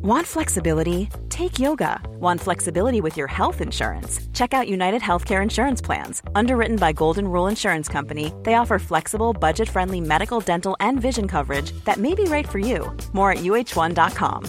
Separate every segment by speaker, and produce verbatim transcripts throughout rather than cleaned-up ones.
Speaker 1: Want flexibility? Take yoga. Want flexibility with your health insurance? Check out United Healthcare Insurance Plans. Underwritten by Golden Rule Insurance Company, they offer flexible, budget-friendly medical, dental, and vision coverage that may be right for you. More at U H one dot com.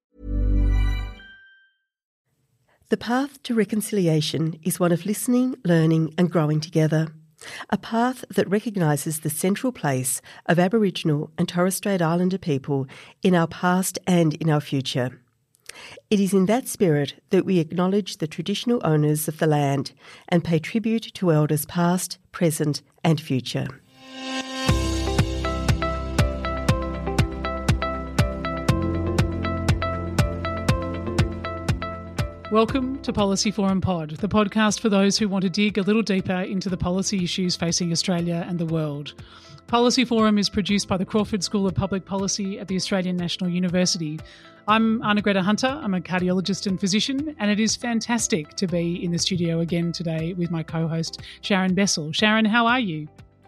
Speaker 2: The path to reconciliation is one of listening, learning and growing together. A path that recognises the central place of Aboriginal and Torres Strait Islander people in our past and in our future. It is in that spirit that we acknowledge the traditional owners of the land and pay tribute to elders past, present and future.
Speaker 3: Welcome to Policy Forum Pod, the podcast for those who want to dig a little deeper into the policy issues facing Australia and the world. Policy Forum is produced by the Crawford School of Public Policy at the Australian National University. I'm Anna-Greta Hunter, I'm a cardiologist and physician, and it is fantastic to be in the studio again today with my co-host Sharon Bessell. Sharon, how are you?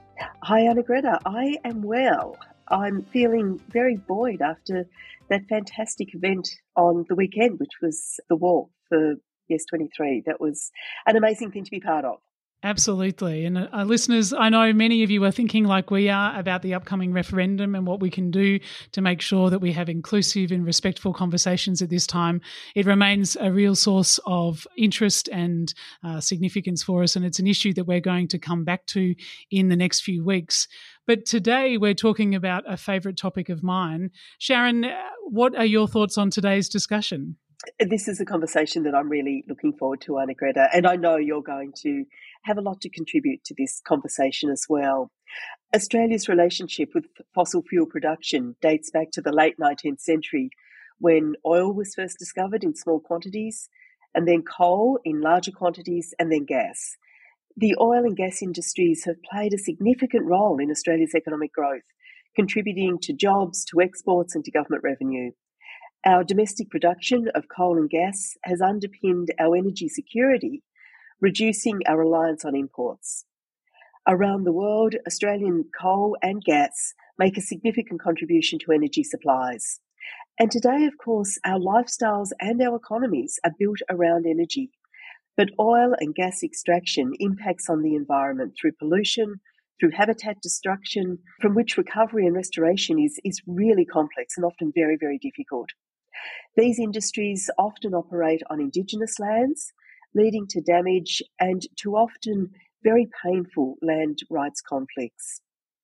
Speaker 4: Hi Anna-Greta, I am well. I'm feeling very buoyed after that fantastic event on the weekend, which was the walk for Yes twenty-three. That was an amazing thing to be part of.
Speaker 3: Absolutely. And uh, listeners, I know many of you are thinking like we are about the upcoming referendum and what we can do to make sure that we have inclusive and respectful conversations at this time. It remains a real source of interest and uh, significance for us, and it's an issue that we're going to come back to in the next few weeks. But today we're talking about a favourite topic of mine. Sharon, what are your thoughts on today's discussion?
Speaker 4: This is a conversation that I'm really looking forward to, Anna-Greta, and I know you're going to have a lot to contribute to this conversation as well. Australia's relationship with fossil fuel production dates back to the late nineteenth century, when oil was first discovered in small quantities, and then coal in larger quantities, and then gas. The oil and gas industries have played a significant role in Australia's economic growth, contributing to jobs, to exports and to government revenue. Our domestic production of coal and gas has underpinned our energy security, reducing our reliance on imports. Around the world, Australian coal and gas make a significant contribution to energy supplies. And today, of course, our lifestyles and our economies are built around energy. But oil and gas extraction impacts on the environment through pollution, through habitat destruction, from which recovery and restoration is, is really complex and often very, very difficult. These industries often operate on Indigenous lands, leading to damage and to often very painful land rights conflicts.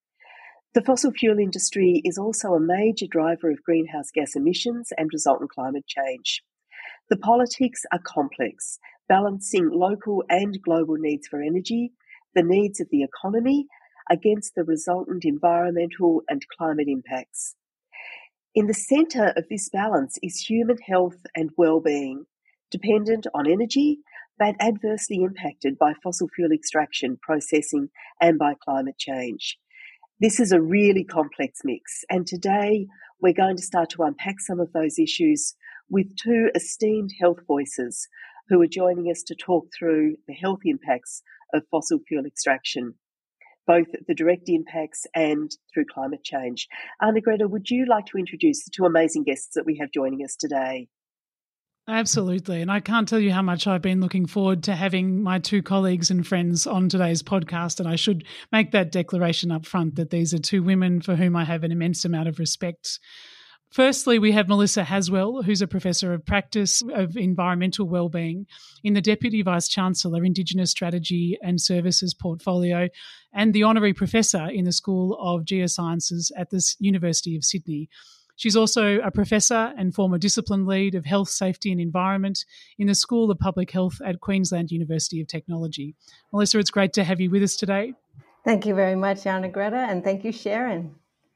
Speaker 4: The fossil fuel industry is also a major driver of greenhouse gas emissions and resultant climate change. The politics are complex, balancing local and global needs for energy, the needs of the economy, against the resultant environmental and climate impacts. In the centre of this balance is human health and well-being, dependent on energy, but adversely impacted by fossil fuel extraction, processing, and by climate change. This is a really complex mix, and today we're going to start to unpack some of those issues with two esteemed health voices who are joining us to talk through the health impacts of fossil fuel extraction, both the direct impacts and through climate change. Anna-Greta, would you like to introduce the two amazing guests that we have joining us today?
Speaker 3: Absolutely. And I can't tell you how much I've been looking forward to having my two colleagues and friends on today's podcast. And I should make that declaration up front that these are two women for whom I have an immense amount of respect. Firstly, we have Melissa Haswell, who's a Professor of Practice of Environmental Wellbeing in the Deputy Vice-Chancellor Indigenous Strategy and Services Portfolio and the Honorary Professor in the School of Geosciences at the University of Sydney. She's also a Professor and former Discipline Lead of Health, Safety and Environment in the School of Public Health at Queensland University of Technology. Melissa, it's great to have you with us today.
Speaker 5: Thank you very much, Anna-Greta, and thank you, Sharon.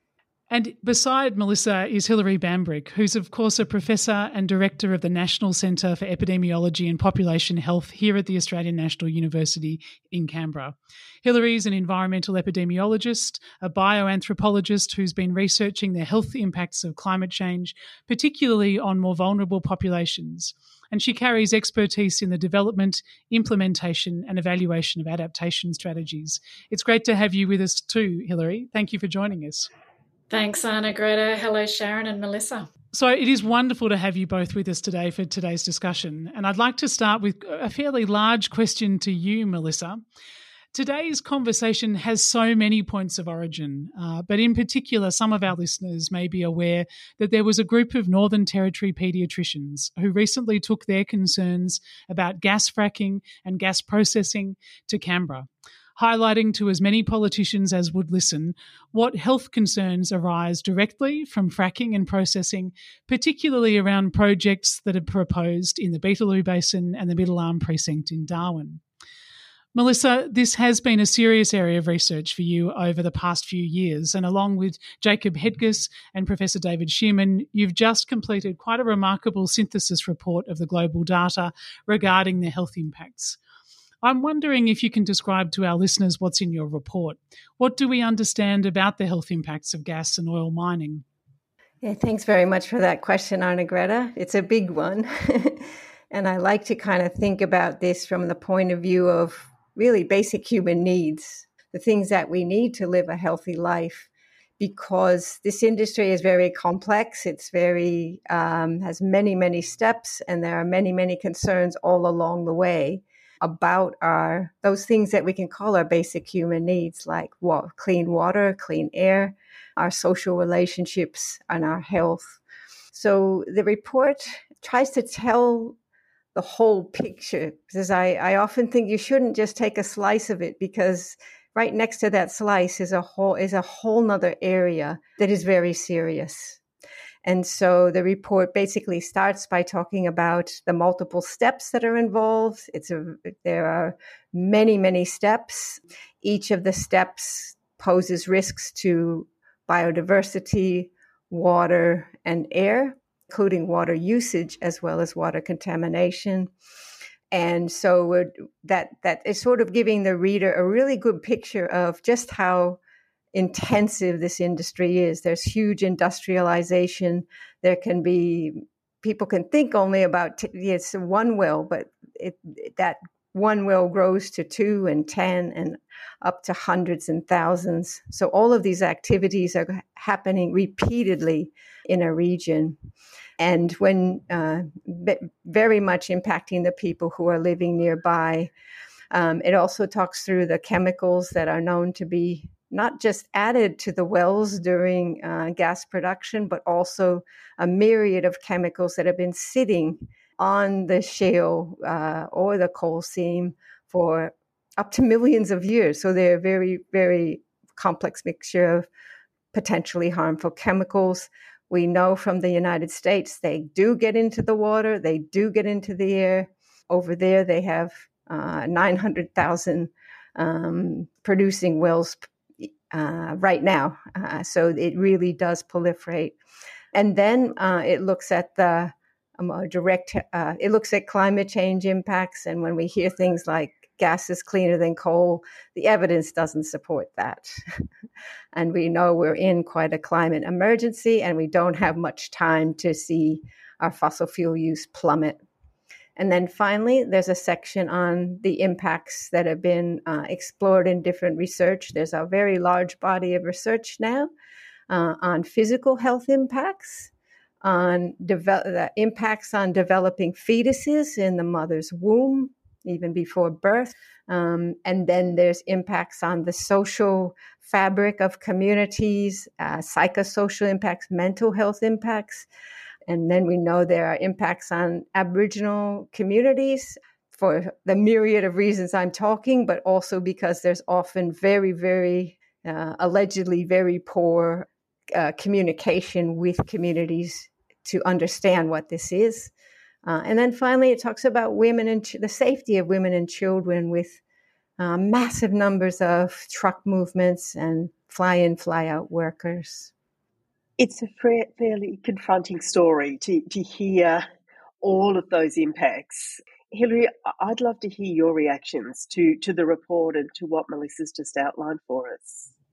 Speaker 3: And beside Melissa is Hilary Bambrick, who's of course a Professor and Director of the National Centre for Epidemiology and Population Health here at the Australian National University in Canberra. Hilary is an environmental epidemiologist, a bioanthropologist who's been researching the health impacts of climate change, particularly on more vulnerable populations. And she carries expertise in the development, implementation and evaluation of adaptation strategies. It's great to have you with us too, Hilary. Thank you for joining us.
Speaker 6: Thanks, Anna-Greta. Hello, Sharon and Melissa.
Speaker 3: So it is wonderful to have you both with us today for today's discussion. And I'd like to start with a fairly large question to you, Melissa. Today's conversation has so many points of origin, uh, but in particular, some of our listeners may be aware that there was a group of Northern Territory paediatricians who recently took their concerns about gas fracking and gas processing to Canberra, highlighting to as many politicians as would listen what health concerns arise directly from fracking and processing, particularly around projects that are proposed in the Beetaloo Basin and the Middle Arm Precinct in Darwin. Melissa, this has been a serious area of research for you over the past few years, and along with Jacob Hedges and Professor David Shearman, you've just completed quite a remarkable synthesis report of the global data regarding the health impacts. I'm wondering if you can describe to our listeners what's in your report. What do we understand about the health impacts of gas and oil mining?
Speaker 5: Yeah, thanks very much for that question, Arnagretta. It's a big one. And I like to kind of think about this from the point of view of really basic human needs, the things that we need to live a healthy life, because this industry is very complex. It's very, um, has many, many steps, and there are many, many concerns all along the way about our, those things that we can call our basic human needs, like wa- clean water, clean air, our social relationships, and our health. So the report tries to tell the whole picture, because I, I often think you shouldn't just take a slice of it, because right next to that slice is a whole is a whole nother area that is very serious. And so the report basically starts by talking about the multiple steps that are involved. It's a there are many, many steps. Each of the steps poses risks to biodiversity, water, and air, including water usage as well as water contamination. And so we're, that that is sort of giving the reader a really good picture of just how intensive this industry is. There's huge industrialization. There can be, people can think only about, t- it's one well, but it, that one well grows to two and ten and up to hundreds and thousands. So all of these activities are happening repeatedly in a region. And when uh, very much impacting the people who are living nearby. Um, it also talks through the chemicals that are known to be not just added to the wells during uh, gas production, but also a myriad of chemicals that have been sitting on the shale uh, or the coal seam for up to millions of years. So they're a very, very complex mixture of potentially harmful chemicals. We know from the United States, they do get into the water, they do get into the air. Over there, they have uh, nine hundred thousand um, producing wells uh, right now. Uh, so it really does proliferate. And then uh, it looks at the um, direct, uh, it looks at climate change impacts. And when we hear things like gas is cleaner than coal, the evidence doesn't support that. And we know we're in quite a climate emergency, and we don't have much time to see our fossil fuel use plummet. And then finally, there's a section on the impacts that have been uh, explored in different research. There's a very large body of research now uh, on physical health impacts, on devel- the impacts on developing fetuses in the mother's womb, even before birth. Um, and then there's impacts on the social fabric of communities, uh, psychosocial impacts, mental health impacts. And then we know there are impacts on Aboriginal communities for the myriad of reasons I'm talking, but also because there's often very, very, uh, allegedly very poor uh, communication with communities to understand what this is. Uh, and then finally, it talks about women and ch- the safety of women and children with uh, massive numbers of truck movements and fly-in, fly-out workers.
Speaker 4: It's a fairly confronting story to, to hear all of those impacts. Hilary, I'd love to hear your reactions to, to the report and to what Melissa's just outlined for us.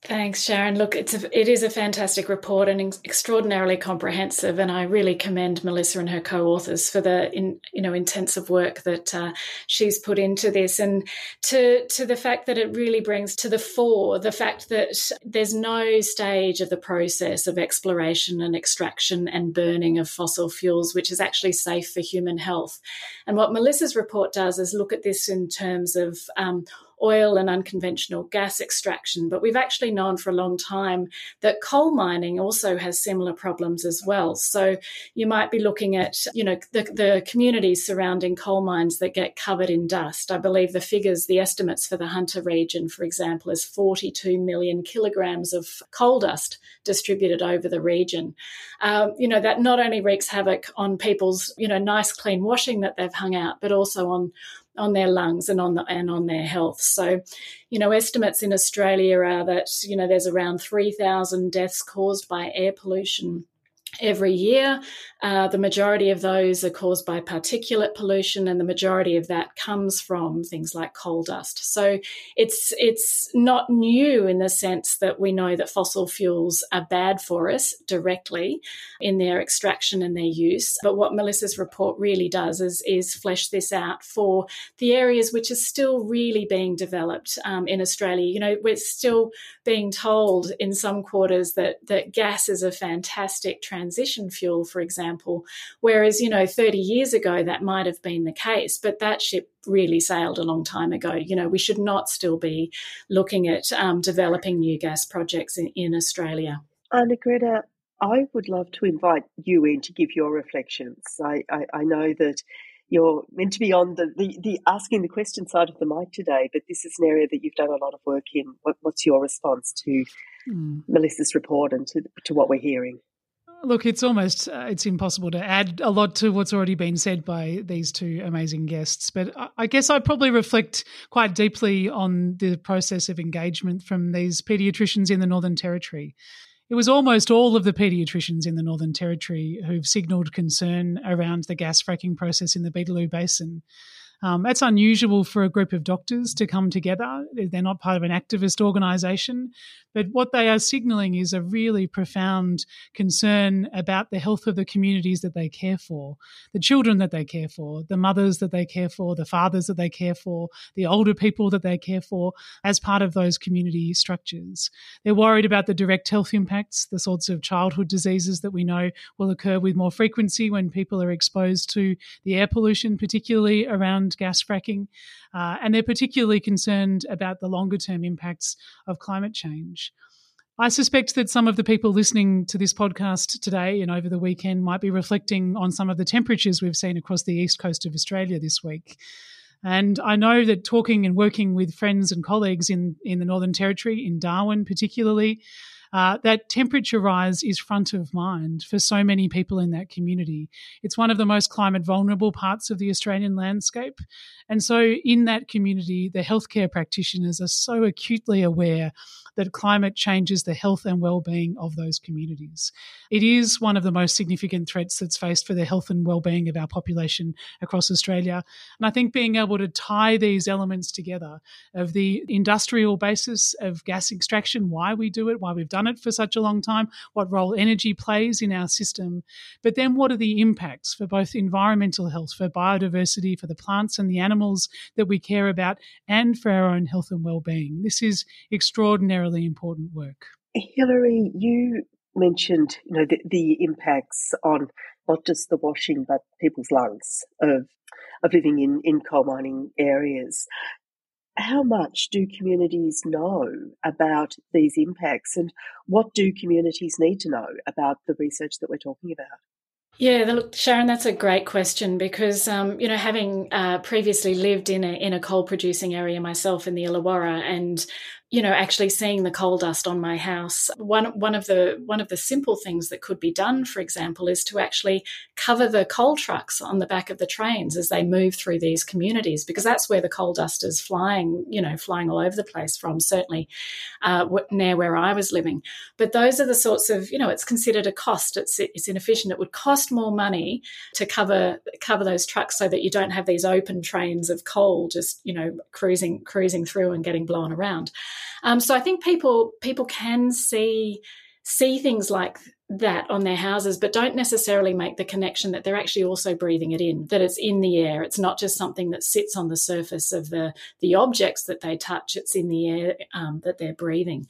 Speaker 6: Thanks, Sharon. Look, it's a, it is a fantastic report and ex- extraordinarily comprehensive, and I really commend Melissa and her co-authors for the in, you know intensive work that uh, she's put into this, and to to the fact that it really brings to the fore the fact that there's no stage of the process of exploration and extraction and burning of fossil fuels which is actually safe for human health. And what Melissa's report does is look at this in terms of um, oil and unconventional gas extraction, but we've actually known for a long time that coal mining also has similar problems as well. So you might be looking at, you know, the, the communities surrounding coal mines that get covered in dust. I believe the figures, the estimates for the Hunter region, for example, is forty-two million kilograms of coal dust distributed over the region. Um, you know, that not only wreaks havoc on people's, you know, nice clean washing that they've hung out, but also on on their lungs and on the, and on their health. So, you know, estimates in Australia are that, you know, there's around three thousand deaths caused by air pollution every year. Uh, the majority of those are caused by particulate pollution, and the majority of that comes from things like coal dust. So it's it's not new in the sense that we know that fossil fuels are bad for us directly in their extraction and their use. But what Melissa's report really does is, is flesh this out for the areas which are still really being developed um, in Australia. You know, we're still being told in some quarters that, that gas is a fantastic transition fuel, for example, whereas, you know, thirty years ago that might have been the case, but that ship really sailed a long time ago. You know, we should not still be looking at um, developing new gas projects in, in Australia.
Speaker 4: Anna-Gretta, I would love to invite you in to give your reflections. I, I, I know that you're meant to be on the, the, the asking the question side of the mic today, but this is an area that you've done a lot of work in. What, what's your response to mm. Melissa's report and to, to what we're hearing?
Speaker 3: Look, it's almost, uh, it's impossible to add a lot to what's already been said by these two amazing guests. But I, I guess I probably reflect quite deeply on the process of engagement from these paediatricians in the Northern Territory. It was almost all of the paediatricians in the Northern Territory who've signalled concern around the gas fracking process in the Beetaloo Basin. Um, that's unusual for a group of doctors to come together. They're not part of an activist organisation, but what they are signalling is a really profound concern about the health of the communities that they care for, the children that they care for, the mothers that they care for, the fathers that they care for, the older people that they care for as part of those community structures. They're worried about the direct health impacts, the sorts of childhood diseases that we know will occur with more frequency when people are exposed to the air pollution, particularly around gas fracking, uh, and they're particularly concerned about the longer-term impacts of climate change. I suspect that some of the people listening to this podcast today and over the weekend might be reflecting on some of the temperatures we've seen across the east coast of Australia this week. And I know that talking and working with friends and colleagues in, in the Northern Territory, in Darwin particularly, Uh, that temperature rise is front of mind for so many people in that community. It's one of the most climate vulnerable parts of the Australian landscape. And so in that community, the healthcare practitioners are so acutely aware that climate changes the health and well-being of those communities. It is one of the most significant threats that's faced for the health and well-being of our population across Australia. And I think being able to tie these elements together of the industrial basis of gas extraction, why we do it, why we've done it for such a long time, what role energy plays in our system, but then what are the impacts for both environmental health, for biodiversity, for the plants and the animals that we care about, and for our own health and well-being. This is extraordinarily important work.
Speaker 4: Hilary, you mentioned, you know, the, the impacts on not just the washing but people's lungs of of living in, in coal mining areas. How much do communities know about these impacts, and what do communities need to know about the research that we're talking about?
Speaker 6: Yeah, look, Sharon, that's a great question because, um, you know, having uh, previously lived in a in a coal producing area myself in the Illawarra, and you know, actually seeing the coal dust on my house, one one of the one of the simple things that could be done, for example, is to actually cover the coal trucks on the back of the trains as they move through these communities, because that's where the coal dust is flying, you know, flying all over the place from, certainly uh, near where I was living. But those are the sorts of, you know, it's considered a cost. It's it's inefficient. It would cost more money to cover cover those trucks so that you don't have these open trains of coal just, you know, cruising cruising through and getting blown around. Um, so I think people people can see see things like that on their houses, but don't necessarily make the connection that they're actually also breathing it in, that it's in the air. It's not just something that sits on the surface of the, the objects that they touch. It's in the air um, that they're breathing.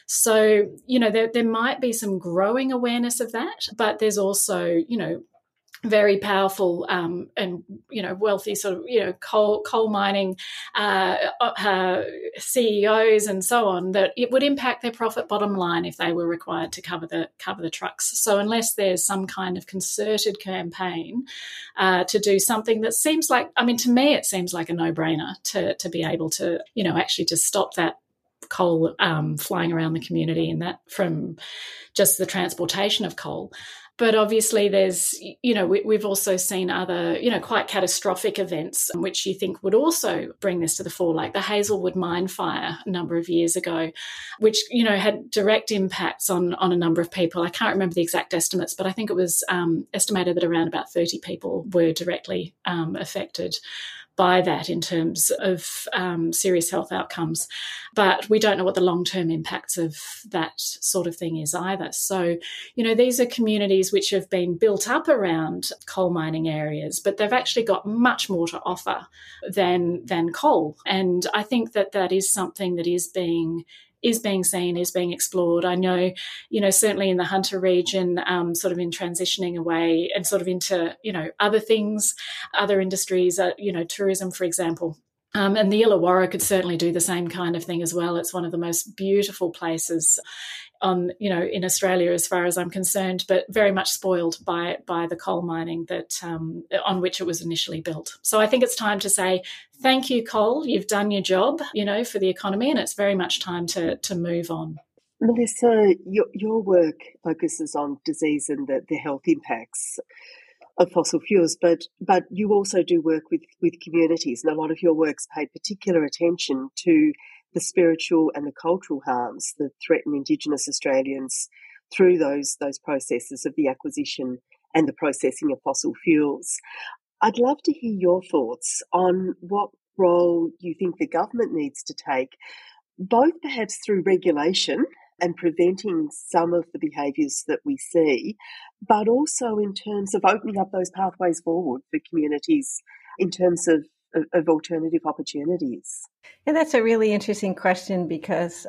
Speaker 6: So, you know, there, there might be some growing awareness of that, but there's also, you know, very powerful um, and, you know, wealthy sort of, you know, coal coal mining uh, uh, C E Os and so on, that it would impact their profit bottom line if they were required to cover the cover the trucks. So unless there's some kind of concerted campaign uh, to do something that seems like, I mean, to me, it seems like a no-brainer to to be able to, you know, actually just stop that coal um, flying around the community, and that from just the transportation of coal. But obviously there's, you know, we, we've also seen other, you know, quite catastrophic events which you think would also bring this to the fore, like the Hazelwood mine fire a number of years ago, which, you know, had direct impacts on, on a number of people. I can't remember the exact estimates, but I think it was um, estimated that around about thirty people were directly um, affected by that in terms of um, serious health outcomes. But we don't know what the long-term impacts of that sort of thing is either. So, you know, these are communities which have been built up around coal mining areas, but they've actually got much more to offer than, than coal. And I think that that is something that is being is being seen, is being explored. I know, you know, certainly in the Hunter region, um, sort of in transitioning away and sort of into, you know, other things, other industries, uh, you know, tourism, for example. Um, and the Illawarra could certainly do the same kind of thing as well. It's one of the most beautiful places on, you know, in Australia, as far as I'm concerned, but very much spoiled by by the coal mining that um, on which it was initially built. So I think it's time to say, thank you, coal. You've done your job, you know, for the economy, and it's very much time to to move on.
Speaker 4: Melissa, your, your work focuses on disease and the, the health impacts of fossil fuels, but but you also do work with, with communities, and a lot of your work's paid particular attention to the spiritual and the cultural harms that threaten Indigenous Australians through those those processes of the acquisition and the processing of fossil fuels. I'd love to hear your thoughts on what role you think the government needs to take, both perhaps through regulation and preventing some of the behaviours that we see, but also in terms of opening up those pathways forward for communities in terms of, of, of alternative opportunities.
Speaker 5: And that's a really interesting question, because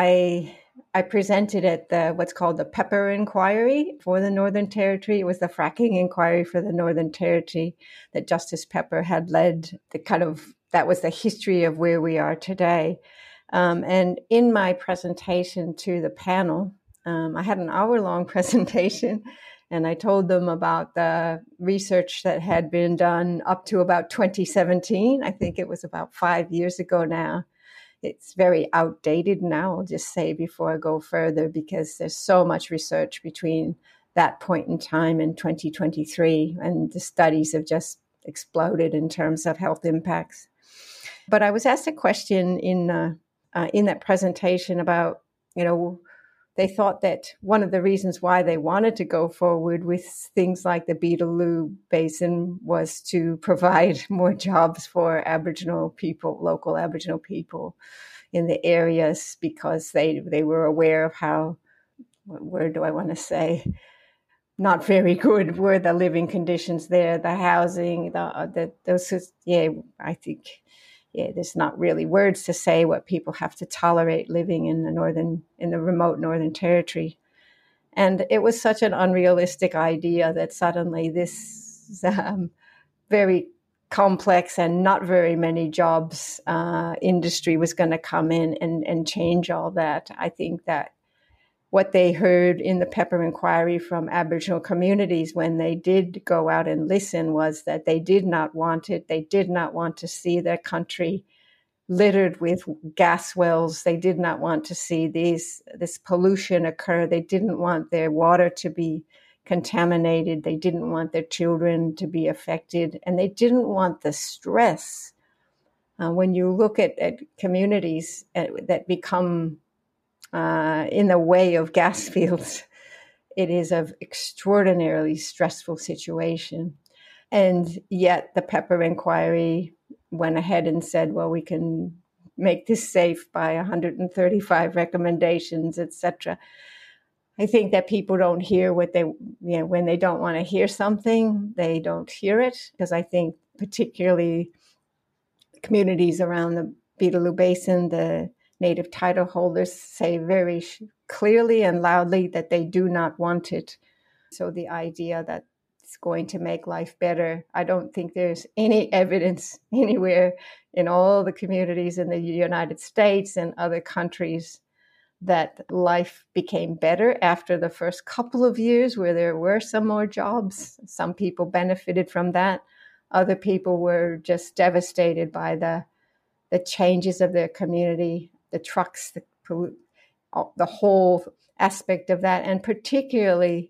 Speaker 5: I I presented at the what's called the Pepper Inquiry for the Northern Territory. It was the fracking inquiry for the Northern Territory that Justice Pepper had led. The kind of that was the history of where we are today. Um, and in my presentation to the panel, um, I had an hour-long presentation, and I told them about the research that had been done up to about twenty seventeen. I think it was about five years ago now. It's very outdated now, I'll just say before I go further, because there's so much research between that point in time and twenty twenty-three, and the studies have just exploded in terms of health impacts. But I was asked a question in uh, uh, in that presentation about, you know, they thought that one of the reasons why they wanted to go forward with things like the Beetaloo Basin was to provide more jobs for Aboriginal people, local Aboriginal people in the areas, because they, they were aware of how, what word do I want to say, not very good were the living conditions there, the housing, the, the those, yeah, I think, yeah, there's not really words to say what people have to tolerate living in the northern, in the remote Northern Territory. And it was such an unrealistic idea that suddenly this um, very complex and not very many jobs uh, industry was going to come in and, and change all that. I think that what they heard in the Pepper Inquiry from Aboriginal communities when they did go out and listen was that they did not want it. They did not want to see their country littered with gas wells. They did not want to see these this pollution occur. They didn't want their water to be contaminated. They didn't want their children to be affected. And they didn't want the stress. Uh, when you look at, at communities uh, that become Uh, in the way of gas fields, it is an extraordinarily stressful situation. And yet the Pepper Inquiry went ahead and said, well, we can make this safe by one hundred thirty-five recommendations, et cetera. I think that people don't hear what they, you know, when they don't want to hear something, they don't hear it, because I think particularly communities around the Beetaloo Basin, the native title holders say very clearly and loudly that they do not want it. So the idea that it's going to make life better, I don't think there's any evidence anywhere in all the communities in the United States and other countries that life became better after the first couple of years, where there were some more jobs. Some people benefited from that. Other people were just devastated by the the changes of their community, the trucks, the, the whole aspect of that, and particularly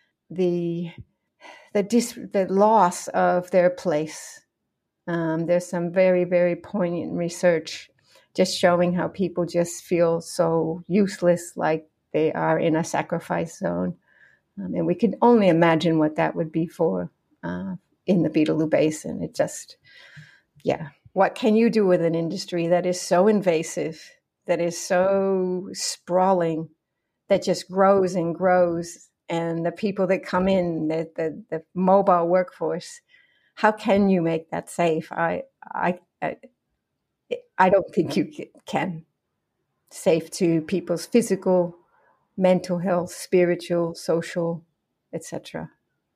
Speaker 5: the the, dis, the loss of their place. Um, there's some very, very poignant research just showing how people just feel so useless, like they are in a sacrifice zone. Um, and we can only imagine what that would be for uh, in the Beetaloo Basin. It just, yeah. What can you do with an industry that is so invasive, that is so sprawling, that just grows and grows? And the people that come in, the, the, the mobile workforce, how can you make that safe? I, I, I I don't think you can. Safe to people's physical, mental health, spiritual, social, et cetera.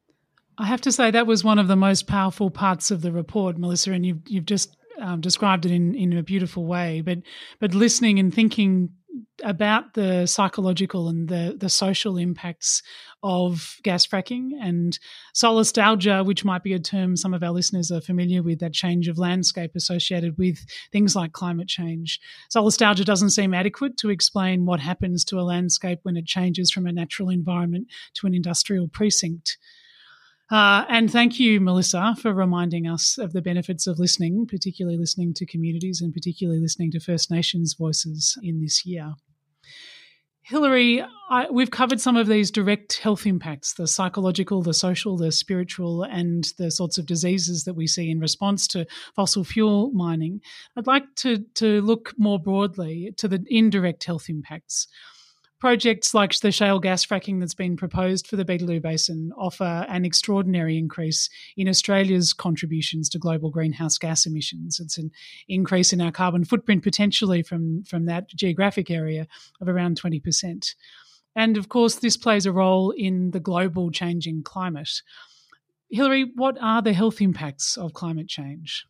Speaker 3: I have to say that was one of the most powerful parts of the report, Melissa, and you've you've just um, described it in, in a beautiful way. But but listening and thinking about the psychological and the, the social impacts of gas fracking and solastalgia, which might be a term some of our listeners are familiar with, that change of landscape associated with things like climate change. Solastalgia doesn't seem adequate to explain what happens to a landscape when it changes from a natural environment to an industrial precinct. Uh, and thank you, Melissa, for reminding us of the benefits of listening, particularly listening to communities and particularly listening to First Nations voices in this year. Hilary, I, we've covered some of these direct health impacts, the psychological, the social, the spiritual, and the sorts of diseases that we see in response to fossil fuel mining. I'd like to, to look more broadly to the indirect health impacts. Projects like the shale gas fracking that's been proposed for the Beetaloo Basin offer an extraordinary increase in Australia's contributions to global greenhouse gas emissions. It's an increase in our carbon footprint potentially from, from that geographic area of around twenty percent. And of course, this plays a role in the global changing climate. Hilary, what are the health impacts of climate change?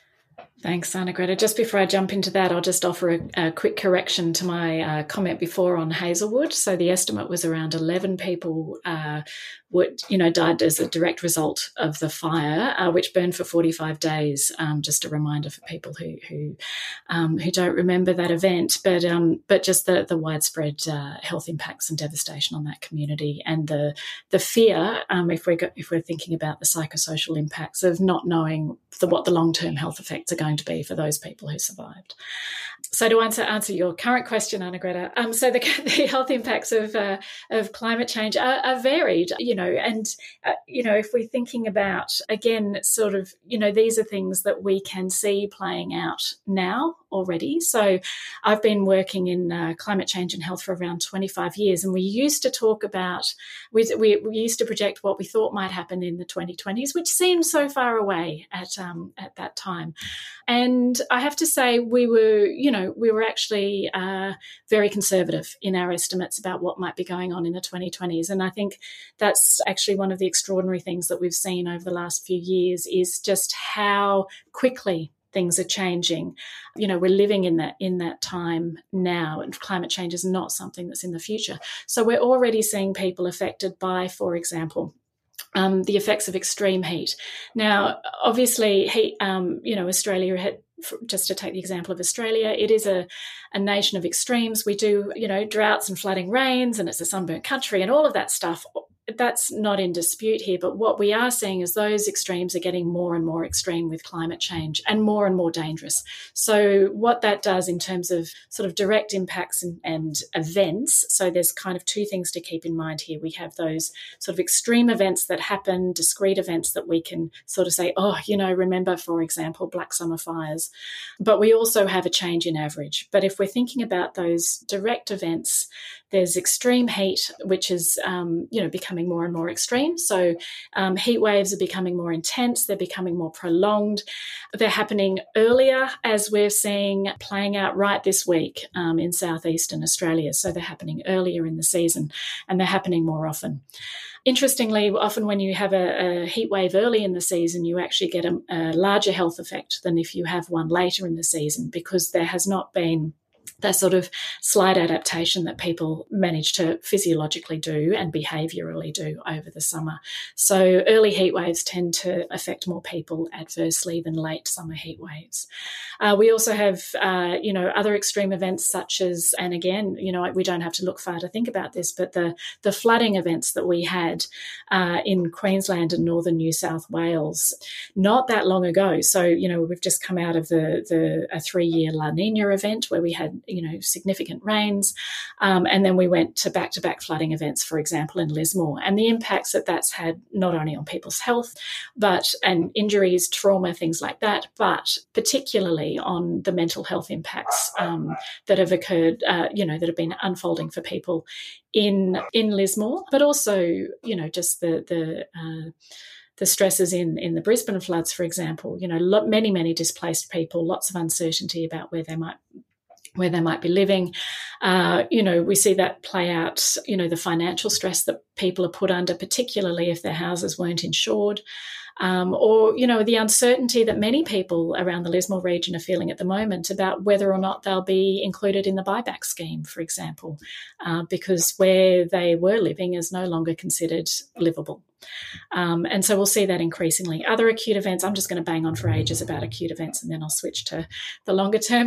Speaker 6: Thanks, Anna-Greta. Just before I jump into that, I'll just offer a, a quick correction to my uh, comment before on Hazelwood. So the estimate was around eleven people uh, would, you know, died as a direct result of the fire, uh, which burned for forty-five days. Um, just a reminder for people who who um, who don't remember that event, but um, but just the the widespread uh, health impacts and devastation on that community, and the the fear, um, if we if we're thinking about the psychosocial impacts of not knowing the, what the long term health effects are going to be for those people who survived. So to answer answer your current question, Anna-Greta, um, so the, the health impacts of uh, of climate change are, are varied, you know, and uh, you know, if we're thinking about, again, sort of, you know, these are things that we can see playing out now already. So I've been working in uh, climate change and health for around twenty-five years, and we used to talk about, we, we, we used to project what we thought might happen in the twenty twenties, which seemed so far away at um, at that time. And I have to say, we were, you know, we were actually uh, very conservative in our estimates about what might be going on in the twenty twenties. And I think that's actually one of the extraordinary things that we've seen over the last few years, is just how quickly things are changing. You know, we're living in that in that time now, and climate change is not something that's in the future. So we're already seeing people affected by, for example, Um, the effects of extreme heat. Now, obviously, heat, um, you know, Australia had, just to take the example of Australia, it is a, a nation of extremes. We do, you know, droughts and flooding rains, and it's a sunburnt country and all of that stuff. that's not in dispute here, but what we are seeing is those extremes are getting more and more extreme with climate change and more and more dangerous. So what that does in terms of sort of direct impacts and, and events, so there's kind of two things to keep in mind here. We have those sort of extreme events that happen, discrete events that we can sort of say, oh, you know, remember, for example, Black Summer fires. But we also have a change in average. But if we're thinking about those direct events, there's extreme heat, which is, um, you know, becoming more and more extreme. So um, heat waves are becoming more intense. They're becoming more prolonged. They're happening earlier, as we're seeing playing out right this week um, in southeastern Australia. So they're happening earlier in the season, and they're happening more often. Interestingly, often when you have a, a heat wave early in the season, you actually get a, a larger health effect than if you have one later in the season, because there has not been that sort of slight adaptation that people manage to physiologically do and behaviourally do over the summer. So early heat waves tend to affect more people adversely than late summer heat waves. Uh, we also have, uh, you know, other extreme events such as, and again, you know, we don't have to look far to think about this, but the, the flooding events that we had uh, in Queensland and northern New South Wales not that long ago. So, you know, we've just come out of the, the a three-year La Nina event where we had, you know, significant rains. Um, and then we went to back-to-back flooding events, for example, in Lismore, and the impacts that that's had not only on people's health, but and injuries, trauma, things like that, but particularly on the mental health impacts um, that have occurred, uh, you know, that have been unfolding for people in in Lismore, but also, you know, just the the uh, the stresses in, in the Brisbane floods, for example. You know, many, many displaced people, lots of uncertainty about where they might where they might be living. Uh, you know, we see that play out, you know, the financial stress that people are put under, particularly if their houses weren't insured. Um, or, you know, the uncertainty that many people around the Lismore region are feeling at the moment about whether or not they'll be included in the buyback scheme, for example, uh, because where they were living is no longer considered livable. Um, and so we'll see that increasingly. Other acute events, I'm just going to bang on for ages about acute events and then I'll switch to the longer term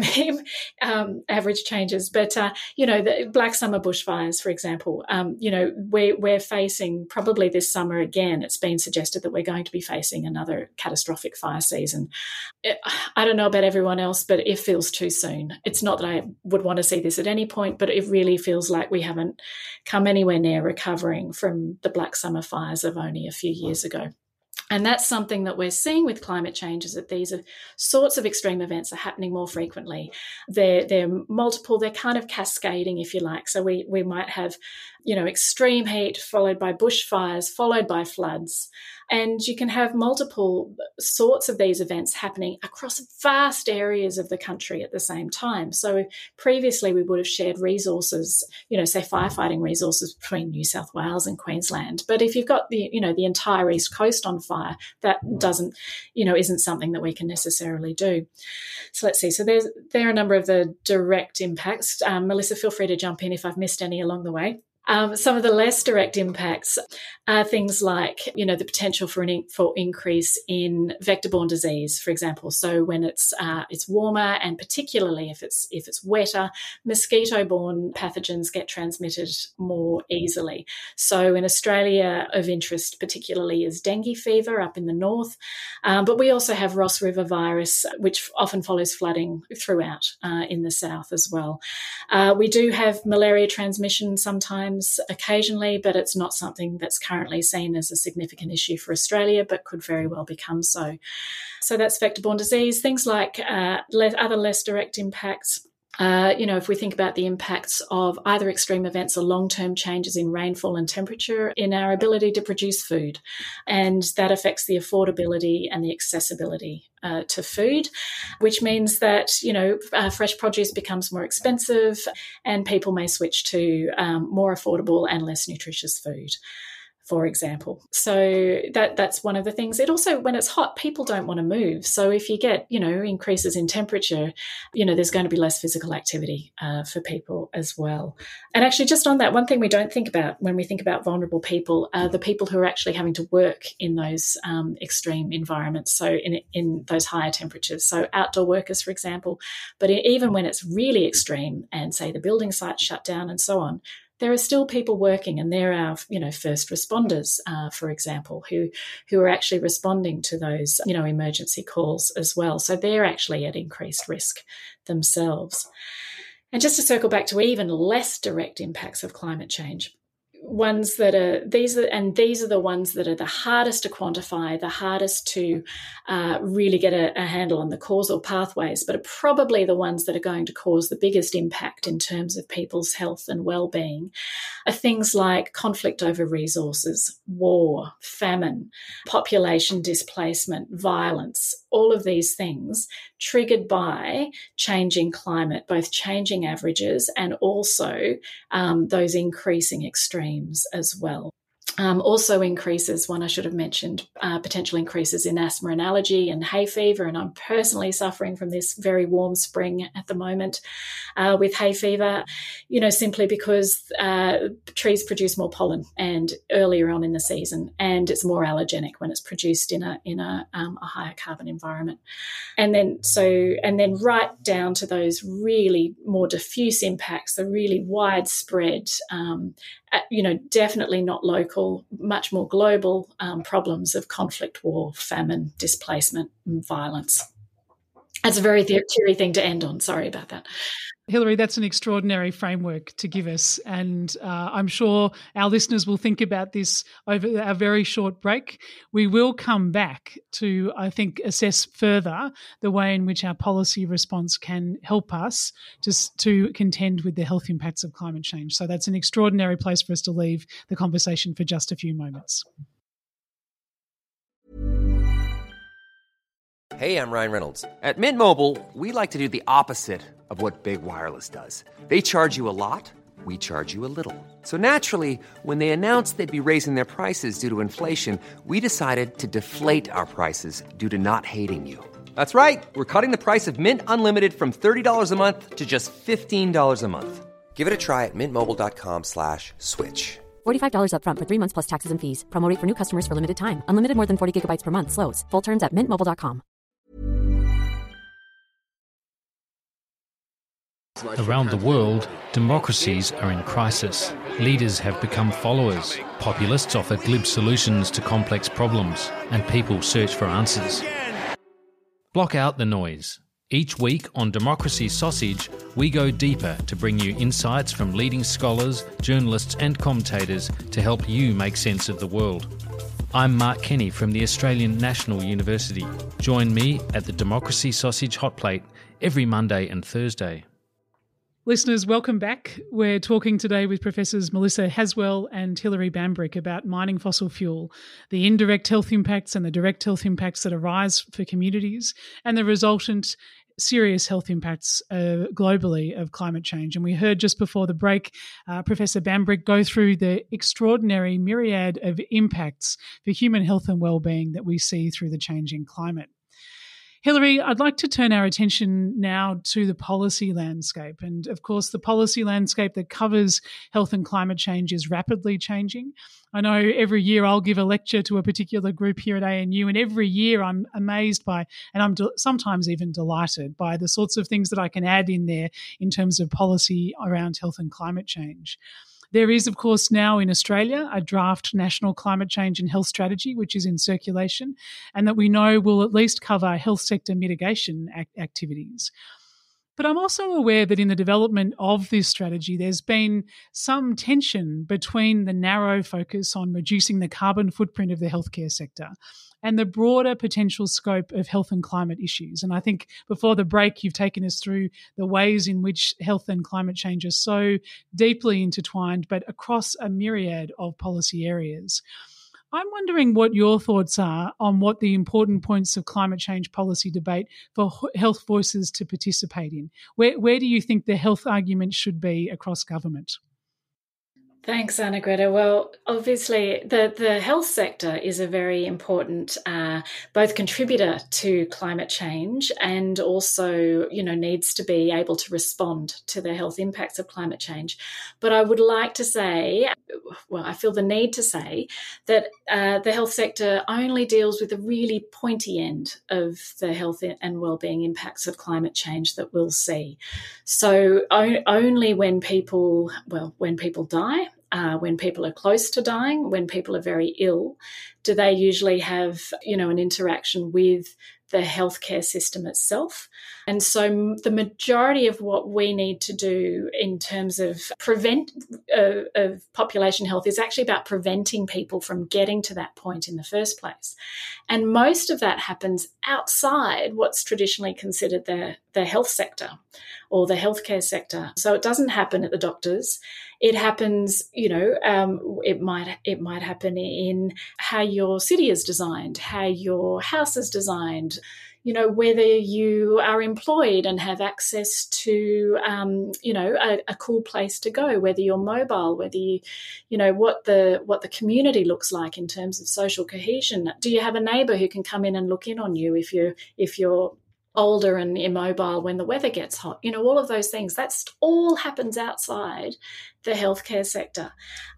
Speaker 6: um, average changes. But, uh, you know, the Black Summer bushfires, for example, um, you know, we're, we're facing probably this summer again, it's been suggested that we're going to be facing another catastrophic fire season. It, I don't know about everyone else, but it feels too soon. It's not that I would want to see this at any point, but it really feels like we haven't come anywhere near recovering from the Black Summer fires of only a few years ago. And that's something that we're seeing with climate change, is that these are sorts of extreme events are happening more frequently. They're, they're multiple, they're kind of cascading, if you like. So we, we might have, you know, extreme heat followed by bushfires, followed by floods. And you can have multiple sorts of these events happening across vast areas of the country at the same time. So previously we would have shared resources, you know, say firefighting resources between New South Wales and Queensland. But if you've got the, you know, the entire East Coast on fire, that doesn't, you know, isn't something that we can necessarily do. So let's see. So there's, there are a number of the direct impacts. Um, Melissa, feel free to jump in if I've missed any along the way. Um, some of the less direct impacts are things like, you know, the potential for an in, for increase in vector-borne disease, for example. So when it's uh, it's warmer, and particularly if it's if it's wetter, mosquito-borne pathogens get transmitted more easily. So in Australia, of interest particularly is dengue fever up in the north, um, but we also have Ross River virus, which often follows flooding throughout uh, in the south as well. Uh, we do have malaria transmission sometimes, occasionally, but it's not something that's currently seen as a significant issue for Australia, but could very well become so. So that's vector-borne disease. Things like uh, le- other less direct impacts. Uh, you know, if we think about the impacts of either extreme events or long-term changes in rainfall and temperature in our ability to produce food, and that affects the affordability and the accessibility uh, to food, which means that, you know, uh, fresh produce becomes more expensive and people may switch to um, more affordable and less nutritious food, for example. So that that's one of the things. It also, when it's hot, people don't want to move. So if you get, you know, increases in temperature, you know, there's going to be less physical activity uh, for people as well. And actually, just on that, one thing we don't think about when we think about vulnerable people are the people who are actually having to work in those um, extreme environments, so in, in those higher temperatures. So outdoor workers, for example. But even when it's really extreme and, say, the building site shut down and so on, there are still people working, and they're our, you know, first responders, uh, for example, who who are actually responding to those, you know, emergency calls as well. So they're actually at increased risk themselves. And just to circle back to even less direct impacts of climate change, ones that are these are and these are the ones that are the hardest to quantify, the hardest to uh, really get a, a handle on the causal pathways, but are probably the ones that are going to cause the biggest impact in terms of people's health and well-being, are things like conflict over resources, war, famine, population displacement, violence, all of these things triggered by changing climate, both changing averages and also um, those increasing extremes as well. Um, also increases, one I should have mentioned, uh, potential increases in asthma and allergy and hay fever, and I'm personally suffering from this very warm spring at the moment uh, with hay fever, you know, simply because uh, trees produce more pollen and earlier on in the season, and it's more allergenic when it's produced in a in a, um, a higher carbon environment. And then so and then right down to those really more diffuse impacts, the really widespread, um, you know, definitely not local, much more global um, problems of conflict, war, famine, displacement, and violence. That's a very teary thing to end on. Sorry about that.
Speaker 3: Hilary, that's an extraordinary framework to give us, and uh, I'm sure our listeners will think about this over a very short break. We will come back to, I think, assess further the way in which our policy response can help us to, to contend with the health impacts of climate change. So that's an extraordinary place for us to leave the conversation for just a few moments.
Speaker 7: Hey, I'm Ryan Reynolds. At Mint Mobile, we like to do the opposite of what Big Wireless does. They charge you a lot, we charge you a little. So naturally, when they announced they'd be raising their prices due to inflation, we decided to deflate our prices due to not hating you. That's right. We're cutting the price of Mint Unlimited from thirty dollars a month to just fifteen dollars a month. Give it a try at mintmobile.com slash switch.
Speaker 8: forty-five dollars up front for three months plus taxes and fees. Promo rate for new customers for limited time. Unlimited more than forty gigabytes per month. Slows full terms at mint mobile dot com.
Speaker 9: Around the world, democracies are in crisis. Leaders have become followers. Populists offer glib solutions to complex problems, and people search for answers. Block out the noise. Each week on Democracy Sausage, we go deeper to bring you insights from leading scholars, journalists and commentators to help you make sense of the world. I'm Mark Kenny from the Australian National University. Join me at the Democracy Sausage Hot Plate every Monday and Thursday.
Speaker 3: Listeners, welcome back. We're talking today with Professors Melissa Haswell and Hilary Bambrick about mining fossil fuel, the indirect health impacts and the direct health impacts that arise for communities, and the resultant serious health impacts uh, globally of climate change. And we heard just before the break uh, Professor Bambrick go through the extraordinary myriad of impacts for human health and well-being that we see through the changing climate. Hilary, I'd like to turn our attention now to the policy landscape. And of course, the policy landscape that covers health and climate change is rapidly changing. I know every year I'll give a lecture to a particular group here at A N U, and every year I'm amazed by, and I'm de- sometimes even delighted by the sorts of things that I can add in there in terms of policy around health and climate change. There is, of course, now in Australia a draft National Climate Change and Health Strategy, which is in circulation, and that we know will at least cover health sector mitigation act- activities. But I'm also aware that in the development of this strategy, there's been some tension between the narrow focus on reducing the carbon footprint of the healthcare sector and the broader potential scope of health and climate issues. And I think before the break, you've taken us through the ways in which health and climate change are so deeply intertwined, but across a myriad of policy areas. I'm wondering what your thoughts are on what the important points of climate change policy debate for health voices to participate in. Where, where do you think the health argument should be across government?
Speaker 6: Thanks, Anna-Gretta. Well, obviously, the, the health sector is a very important uh, both contributor to climate change and also, you know, needs to be able to respond to the health impacts of climate change. But I would like to say, well, I feel the need to say that uh, the health sector only deals with the really pointy end of the health and wellbeing impacts of climate change that we'll see. So o- only when people, well, when people die, Uh, when people are close to dying, when people are very ill, do they usually have, you know, an interaction with the healthcare system itself. And so the majority of what we need to do in terms of prevent uh, of population health is actually about preventing people from getting to that point in the first place. And most of that happens outside what's traditionally considered the, the health sector or the healthcare sector. So it doesn't happen at the doctors. It happens, you know, um, it might it might happen in how your city is designed, how your house is designed, you know, whether you are employed and have access to, um, you know, a, a cool place to go, whether you're mobile, whether you, you know, what the what the community looks like in terms of social cohesion. Do you have a neighbour who can come in and look in on you if you're if you're older and immobile when the weather gets hot? You know, all of those things. That's all happens outside the healthcare sector.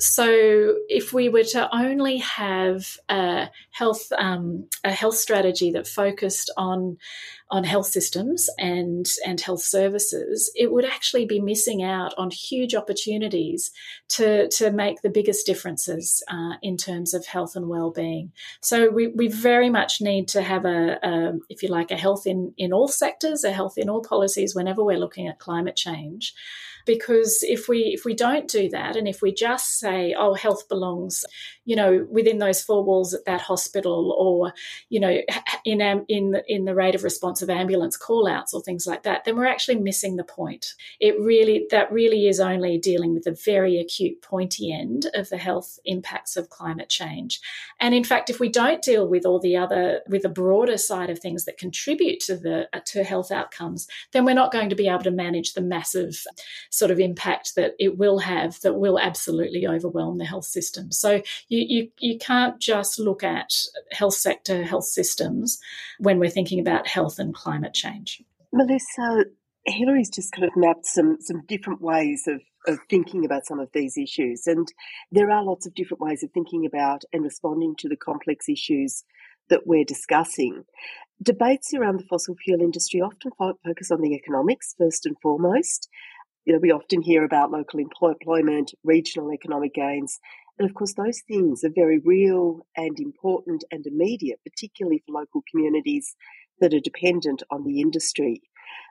Speaker 6: So if we were to only have a health um, a health strategy that focused on on health systems and and health services, it would actually be missing out on huge opportunities to to make the biggest differences uh, in terms of health and well-being. So we we very much need to have a, a if you like, a health in in all sectors, a health in all policies whenever we're looking at climate change. Because if we if we don't do that, and if we just say, oh, health belongs, you know, within those four walls at that hospital, or, you know, in in the, in the rate of response of ambulance call-outs or things like that, then we're actually missing the point. It really that really is only dealing with the very acute pointy end of the health impacts of climate change. And in fact, if we don't deal with all the other with the broader side of things that contribute to the to health outcomes, then we're not going to be able to manage the massive sort of impact that it will have that will absolutely overwhelm the health system. So you, you you can't just look at health sector, health systems when we're thinking about health and climate change.
Speaker 4: Melissa, Hillary's just kind of mapped some some different ways of, of thinking about some of these issues. And there are lots of different ways of thinking about and responding to the complex issues that we're discussing. Debates around the fossil fuel industry often focus on the economics first and foremost. You know, we often hear about local employment, regional economic gains, and of course those things are very real and important and immediate, particularly for local communities that are dependent on the industry.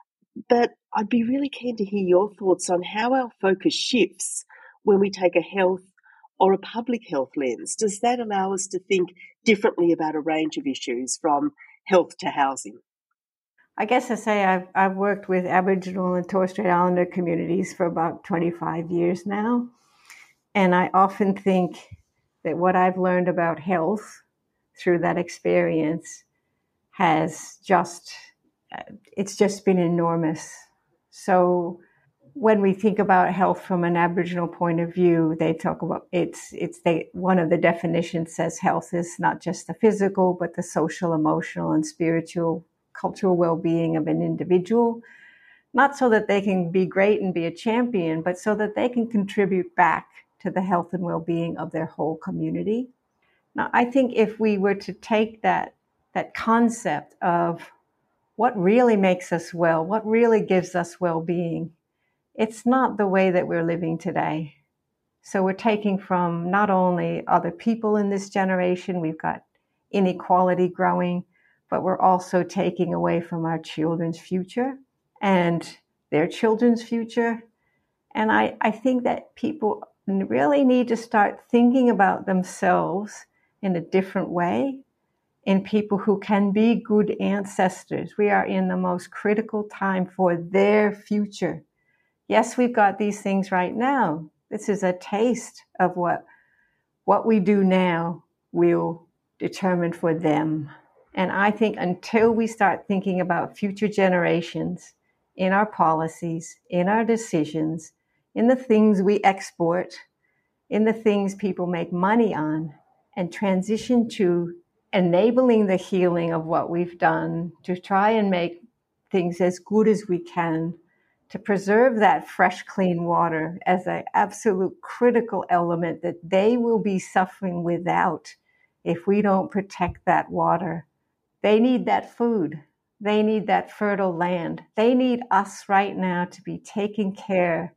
Speaker 4: But I'd be really keen to hear your thoughts on how our focus shifts when we take a health or a public health lens. Does that allow us to think differently about a range of issues from health to housing?
Speaker 5: I guess I say I've, I've worked with Aboriginal and Torres Strait Islander communities for about twenty-five years now. And I often think that what I've learned about health through that experience has just, it's just been enormous. So when we think about health from an Aboriginal point of view, they talk about it's, it's they, one of the definitions says health is not just the physical, but the social, emotional, and spiritual cultural well-being of an individual, not so that they can be great and be a champion, but so that they can contribute back to the health and well-being of their whole community. Now, I think if we were to take that, that concept of what really makes us well, what really gives us well-being, it's not the way that we're living today. So we're taking from not only other people in this generation, we've got inequality growing, but we're also taking away from our children's future and their children's future. And I, I think that people really need to start thinking about themselves in a different way, in people who can be good ancestors. We are in the most critical time for their future. Yes, we've got these things right now. This is a taste of what, what we do now will determine for them. And I think until we start thinking about future generations in our policies, in our decisions, in the things we export, in the things people make money on and transition to enabling the healing of what we've done, to try and make things as good as we can, to preserve that fresh, clean water as an absolute critical element that they will be suffering without if we don't protect that water. They need that food. They need that fertile land. They need us right now to be taking care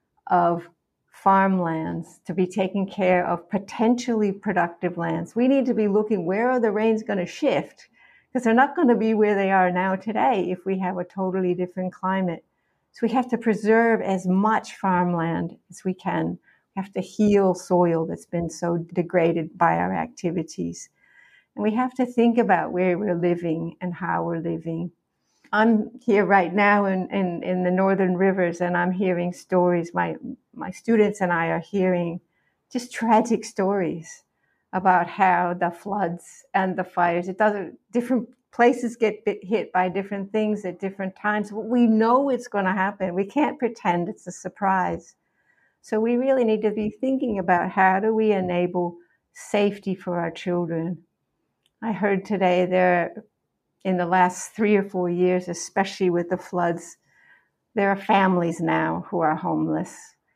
Speaker 5: of farmlands, to be taking care of potentially productive lands. We need to be looking, where are the rains going to shift? Because they're not going to be where they are now today if we have a totally different climate. So we have to preserve as much farmland as we can. We have to heal soil that's been so degraded by our activities. And we have to think about where we're living and how we're living. I'm here right now in, in, in the Northern Rivers, and I'm hearing stories. My, my students and I are hearing just tragic stories about how the floods and the fires, it doesn't, different places get hit by different things at different times. We know it's going to happen. We can't pretend it's a surprise. So we really need to be thinking about how do we enable safety for our children. I heard today there, in the last three or four years, especially with the floods, there are families now who are homeless.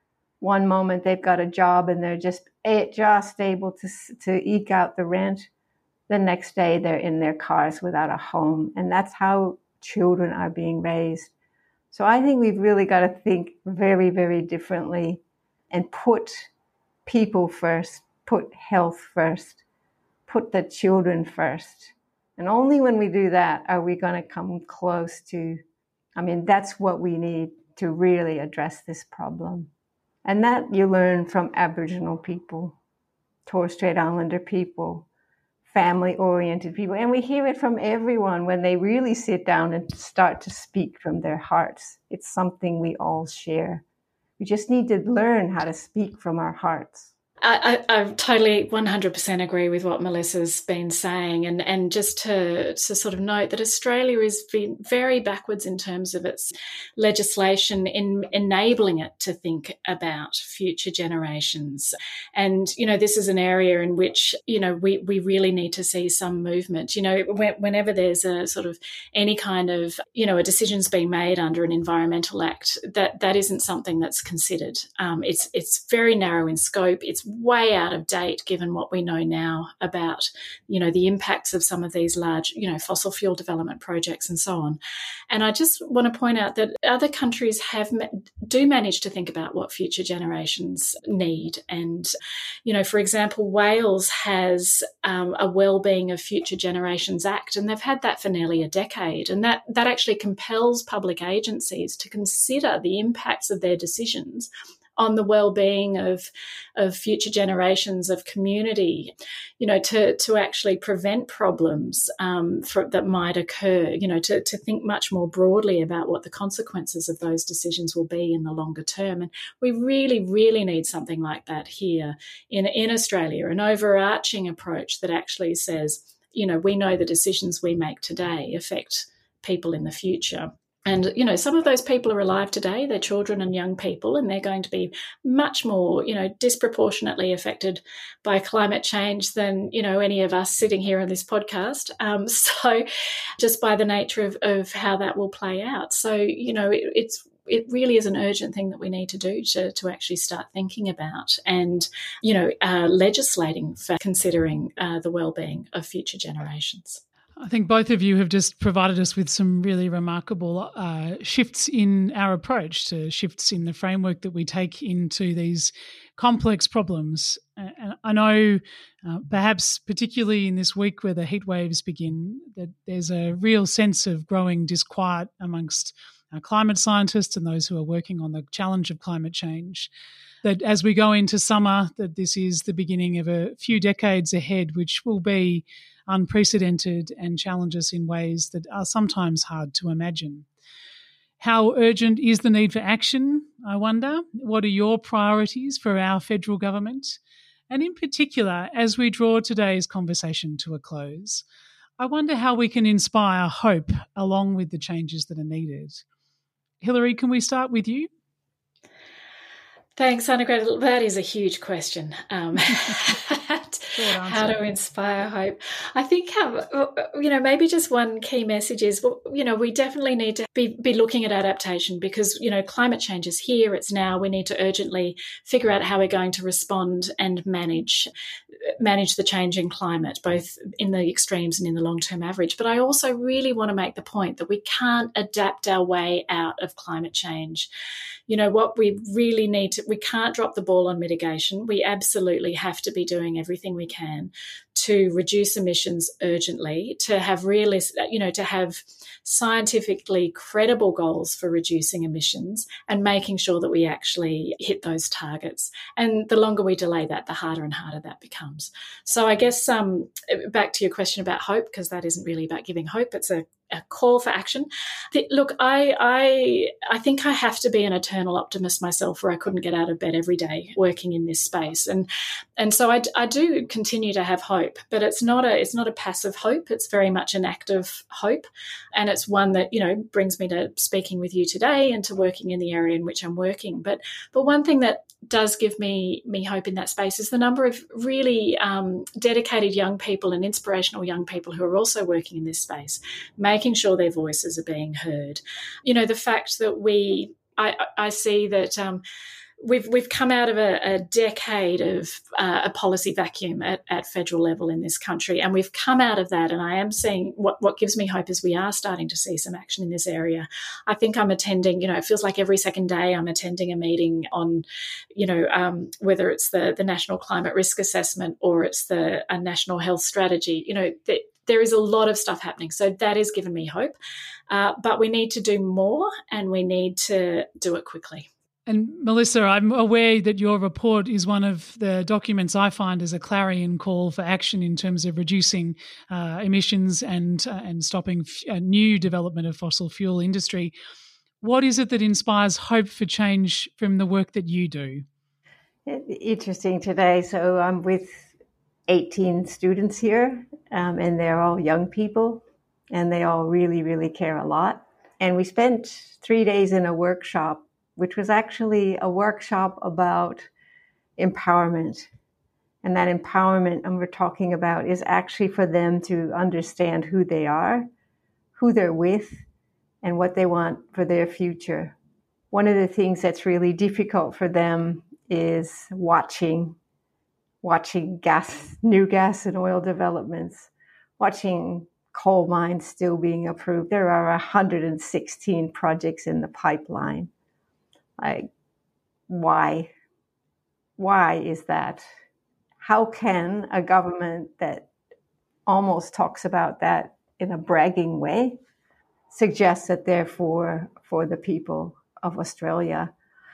Speaker 5: One moment they've got a job and they're just just able to to eke out the rent. The next day they're in their cars without a home, and that's how children are being raised. So I think we've really got to think very, very differently and put people first, put health first, put the children first. And only when we do that are we going to come close to, I mean, that's what we need to really address this problem. And that you learn from Aboriginal people, Torres Strait Islander people, family-oriented people. And we hear it from everyone when they really sit down and start to speak from their hearts. It's something we all share. We just need to learn how to speak from our hearts.
Speaker 6: I, I, I totally one hundred percent agree with what Melissa's been saying, and, and just to, to sort of note that Australia is been very backwards in terms of its legislation in enabling it to think about future generations. And, you know, this is an area in which, you know, we, we really need to see some movement. You know, whenever there's a sort of any kind of, you know, a decision's being made under an environmental act, that, that isn't something that's considered. Um, it's, it's very narrow in scope. It's way out of date given what we know now about, you know, the impacts of some of these large, you know, fossil fuel development projects and so on. And I just want to point out that other countries have do manage to think about what future generations need. And, you know, for example, Wales has um, a Wellbeing of Future Generations Act, and they've had that for nearly a decade. And that, that actually compels public agencies to consider the impacts of their decisions on the well-being of of future generations, of community, you know, to to actually prevent problems um, for, that might occur, you know, to, to think much more broadly about what the consequences of those decisions will be in the longer term. And we really, really need something like that here in, in Australia, an overarching approach that actually says, you know, we know the decisions we make today affect people in the future. And, you know, some of those people are alive today, they're children and young people, and they're going to be much more, you know, disproportionately affected by climate change than, you know, any of us sitting here on this podcast. Um, so just by the nature of, of how that will play out. So, you know, it, it's it really is an urgent thing that we need to do to, to actually start thinking about and, you know, uh, legislating for considering uh, the well-being of future generations.
Speaker 3: I think both of you have just provided us with some really remarkable uh, shifts in our approach, to shifts in the framework that we take into these complex problems. And I know uh, perhaps particularly in this week where the heat waves begin, that there's a real sense of growing disquiet amongst our climate scientists and those who are working on the challenge of climate change, that as we go into summer, that this is the beginning of a few decades ahead, which will be unprecedented and challenge us in ways that are sometimes hard to imagine. How urgent is the need for action, I wonder? What are your priorities for our federal government? And in particular, as we draw today's conversation to a close, I wonder how we can inspire hope along with the changes that are needed. Hilary, can we start with you?
Speaker 6: Thanks, Anna-Gretta. That is a huge question. Um, how to inspire hope. I think, um, you know, maybe just one key message is, you know, we definitely need to be, be looking at adaptation because, you know, climate change is here, it's now. We need to urgently figure out how we're going to respond and manage manage the changing climate, both in the extremes and in the long-term average. But I also really want to make the point that we can't adapt our way out of climate change. You know, what we really need to, we can't drop the ball on mitigation. We absolutely have to be doing everything we can to reduce emissions urgently, to have realist, you know, to have scientifically credible goals for reducing emissions and making sure that we actually hit those targets. And the longer we delay that, the harder and harder that becomes. So I guess um, back to your question about hope, because that isn't really about giving hope, it's a a call for action. Look, I, I I think I have to be an eternal optimist myself, or I couldn't get out of bed every day working in this space. And and so I, I do continue to have hope, but it's not a it's not a passive hope. It's very much an active hope, and it's one that, you know, brings me to speaking with you today and to working in the area in which I'm working. But but one thing that does give me me hope in that space is the number of really um, dedicated young people and inspirational young people who are also working in this space, making sure their voices are being heard. You know, the fact that we, I, I see that um, we've we've come out of a, a decade of uh, a policy vacuum at, at federal level in this country, and we've come out of that. And I am seeing what what gives me hope is we are starting to see some action in this area. I think I'm attending, you know, it feels like every second day I'm attending a meeting on, you know, um, whether it's the the National Climate Risk Assessment or it's the a National Health Strategy. You know, the, there is a lot of stuff happening. So that has given me hope. Uh, but we need to do more, and we need to do it quickly.
Speaker 3: And Melissa, I'm aware that your report is one of the documents I find as a clarion call for action in terms of reducing uh, emissions and uh, and stopping f- new development of fossil fuel industry. What is it that inspires hope for change from the work that you do?
Speaker 5: Interesting today. So I'm with eighteen students here, um, and they're all young people, and they all really, really care a lot. And we spent three days in a workshop, which was actually a workshop about empowerment. And that empowerment and we're talking about is actually for them to understand who they are, who they're with, and what they want for their future. One of the things that's really difficult for them is watching, watching gas, new gas and oil developments, watching coal mines still being approved. There are one hundred sixteen projects in the pipeline. Like, why? Why is that? How can a government that almost talks about that in a bragging way suggest that they're for, for the people of Australia?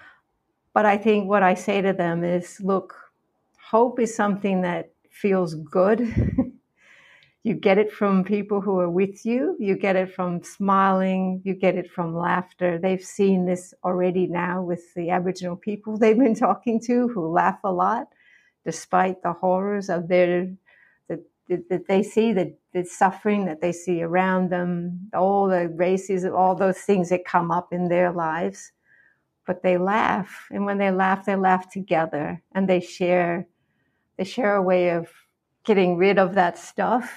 Speaker 5: But I think what I say to them is, look, hope is something that feels good. You get it from people who are with you. You get it from smiling. You get it from laughter. They've seen this already now with the Aboriginal people they've been talking to, who laugh a lot, despite the horrors of their that, that they see, the, the suffering that they see around them, all the racism, all those things that come up in their lives. But they laugh, and when they laugh, they laugh together, and they share. They share a way of getting rid of that stuff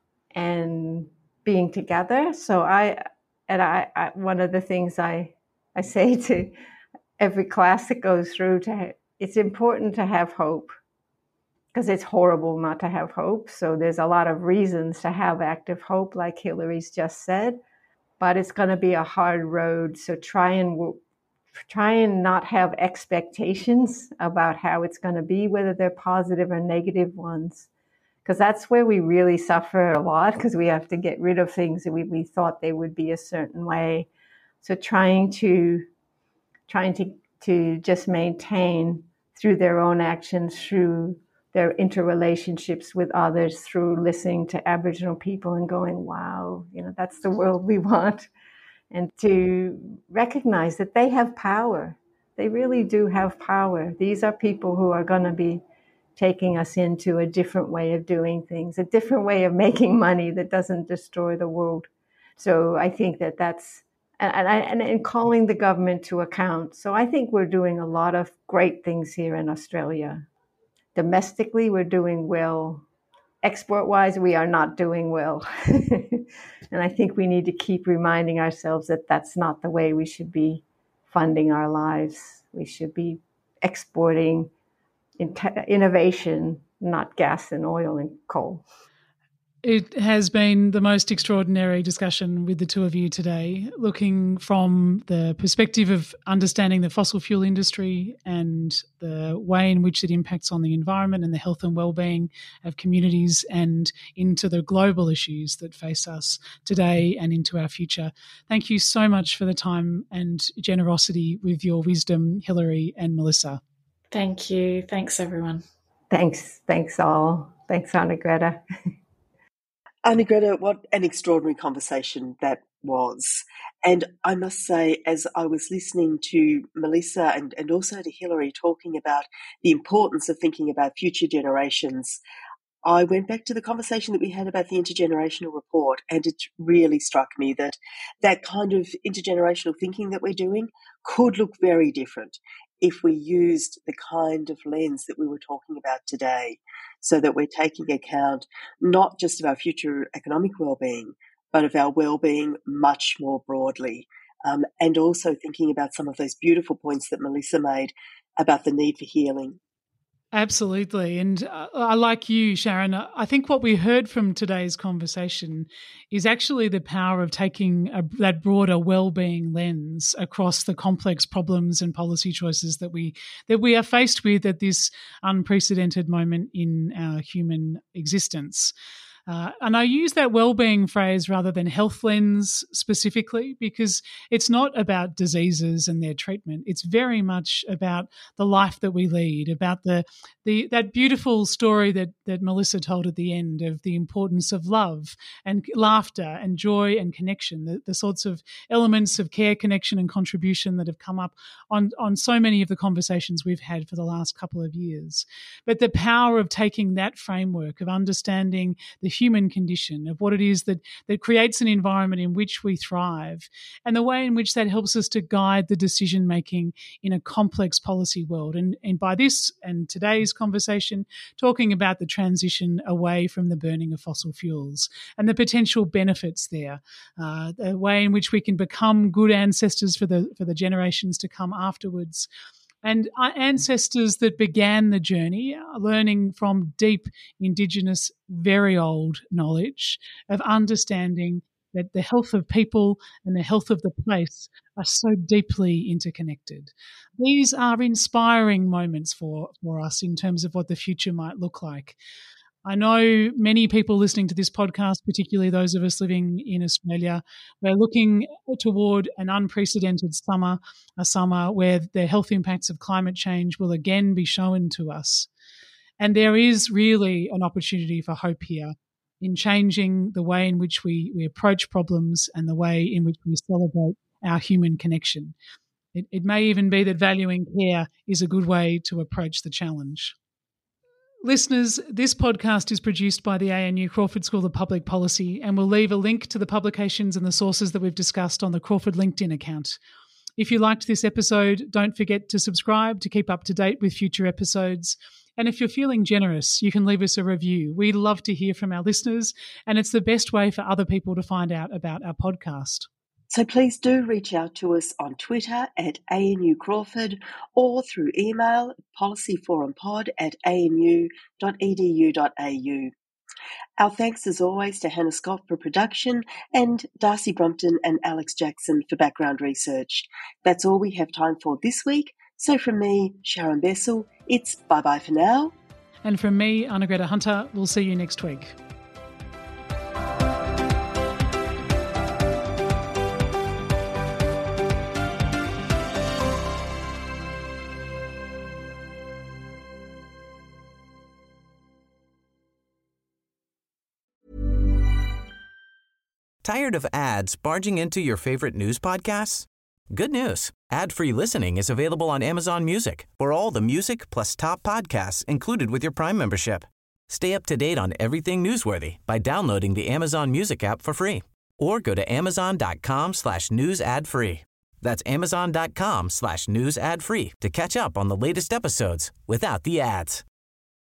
Speaker 5: and being together. So I, and I, I, one of the things I, I say to every class that goes through, to it's important to have hope, because it's horrible not to have hope. So there's a lot of reasons to have active hope, like Hillary's just said, but it's going to be a hard road. So try and try and not have expectations about how it's going to be, whether they're positive or negative ones. Because that's where we really suffer a lot, because we have to get rid of things that we, we thought they would be a certain way. So trying to trying to, to just maintain through their own actions, through their interrelationships with others, through listening to Aboriginal people and going, wow, you know, that's the world we want. And to recognize that they have power. They really do have power. These are people who are going to be taking us into a different way of doing things, a different way of making money that doesn't destroy the world. So I think that that's and, and, and calling the government to account. So I think we're doing a lot of great things here in Australia. Domestically, we're doing well. Export-wise, we are not doing well. And I think we need to keep reminding ourselves that that's not the way we should be funding our lives. We should be exporting innovation, not gas and oil and coal.
Speaker 3: It has been the most extraordinary discussion with the two of you today, looking from the perspective of understanding the fossil fuel industry and the way in which it impacts on the environment and the health and well-being of communities, and into the global issues that face us today and into our future. Thank you so much for the time and generosity with your wisdom, Hilary and Melissa.
Speaker 6: Thank you. Thanks, everyone.
Speaker 5: Thanks. Thanks all. Thanks, Anna-Greta.
Speaker 4: Anna-Greta, what an extraordinary conversation that was. And I must say, as I was listening to Melissa and, and also to Hilary talking about the importance of thinking about future generations, I went back to the conversation that we had about the intergenerational report, and it really struck me that that kind of intergenerational thinking that we're doing could look very different if we used the kind of lens that we were talking about today, so that we're taking account not just of our future economic well-being, but of our well-being much more broadly, um, and also thinking about some of those beautiful points that Melissa made about the need for healing.
Speaker 3: Absolutely. And uh, I like you, Sharon. I think what we heard from today's conversation is actually the power of taking a, that broader well-being lens across the complex problems and policy choices that we that we are faced with at this unprecedented moment in our human existence. Uh, and I use that well-being phrase rather than health lens specifically, because it's not about diseases and their treatment. It's very much about the life that we lead, about the the that beautiful story that that Melissa told at the end of the importance of love and laughter and joy and connection, the, the sorts of elements of care, connection and contribution that have come up on, on so many of the conversations we've had for the last couple of years. But the power of taking that framework of understanding the human condition, of what it is that, that creates an environment in which we thrive, and the way in which that helps us to guide the decision-making in a complex policy world. And, and by this and today's conversation, talking about the transition away from the burning of fossil fuels and the potential benefits there, uh, the way in which we can become good ancestors for the for the generations to come afterwards. And our ancestors that began the journey, learning from deep Indigenous, very old knowledge of understanding that the health of people and the health of the place are so deeply interconnected. These are inspiring moments for, for us in terms of what the future might look like. I know many people listening to this podcast, particularly those of us living in Australia, we're looking toward an unprecedented summer, a summer where the health impacts of climate change will again be shown to us. And there is really an opportunity for hope here in changing the way in which we, we approach problems and the way in which we celebrate our human connection. It, it may even be that valuing care is a good way to approach the challenge. Listeners, this podcast is produced by the A N U Crawford School of Public Policy, and we'll leave a link to the publications and the sources that we've discussed on the Crawford LinkedIn account. If you liked this episode, don't forget to subscribe to keep up to date with future episodes. And if you're feeling generous, you can leave us a review. We love to hear from our listeners, and it's the best way for other people to find out about our podcast.
Speaker 4: So please do reach out to us on Twitter at A N U Crawford or through email policyforumpod at a n u dot e d u dot a u. Our thanks as always to Hannah Scott for production and Darcy Brompton and Alex Jackson for background research. That's all we have time for this week. So from me, Sharon Bessel, it's bye-bye for now.
Speaker 3: And from me, Anna-Greta Hunter, we'll see you next week.
Speaker 10: Tired of ads barging into your favorite news podcasts? Good news. Ad-free listening is available on Amazon Music for all the music plus top podcasts included with your Prime membership. Stay up to date on everything newsworthy by downloading the Amazon Music app for free or go to amazon.com slash news ad free. That's amazon.com slash news ad free to catch up on the latest episodes without the ads.